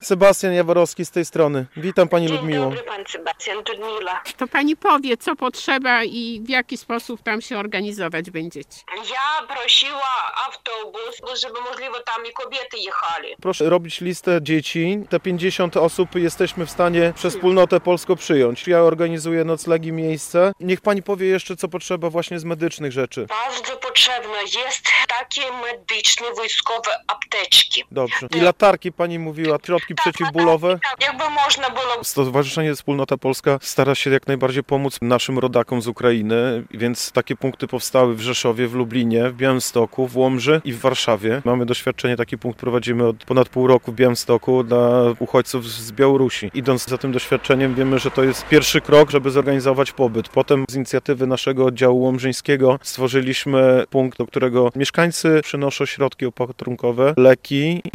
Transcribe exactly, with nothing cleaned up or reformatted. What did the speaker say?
Sebastian Jaworowski z tej strony. Witam Pani Dzień Ludmiło. dobry, pan Sebastian, Ludmila. To pani powie, co potrzeba i w jaki sposób tam się organizować będziecie. Ja prosiła autobus, żeby możliwe tam i kobiety jechali. Proszę robić listę dzieci. Te pięćdziesiąt osób jesteśmy w stanie przez wspólnotę polską przyjąć. Ja organizuję noclegi, miejsce. Niech Pani powie jeszcze, co potrzeba właśnie z medycznych rzeczy. Bardzo potrzebne jest takie medyczne, wojskowe apteczki. Dobrze. I latarki Pani mówiła, środki przeciwbólowe. Tak, jakby można było... Stowarzyszenie Wspólnota Polska stara się jak najbardziej pomóc naszym rodakom z Ukrainy, więc takie punkty powstały w Rzeszowie, w Lublinie, w Białymstoku, w Łomży i w Warszawie. Mamy doświadczenie, taki punkt prowadzimy od ponad pół roku w Białymstoku dla uchodźców z Białorusi. Idąc za tym doświadczeniem, wiemy, że to jest pierwszy krok, żeby zorganizować pobyt. Potem z inicjatywy naszego oddziału łomżyńskiego stworzyliśmy punkt, do którego mieszkańcy przynoszą środki opatrunkowe, leki